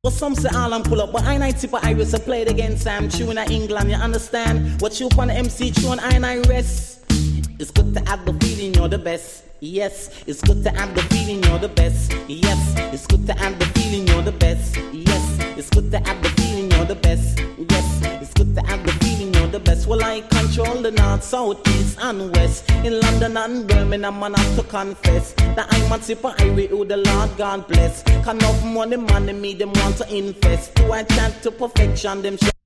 Well, some say all I'm pull up, but I ain't tip of Iris. I played against Sam Tune in England. You understand? What you on the MC tune, I rest. It's good to have the feeling you're the best. Yes, it's good to have the feeling you're the best. Yes, it's good to have the feeling you're the best. Yes, it's good to have the feeling you're the best. Yes, it's good to have the feeling you're the best. Well, I control the north, south, east, and west. In London and Birmingham, man, I have to confess that I'm a tip of Iris who the Lord God bless. Can enough money, me, them want to invest. Do I chant to perfection, them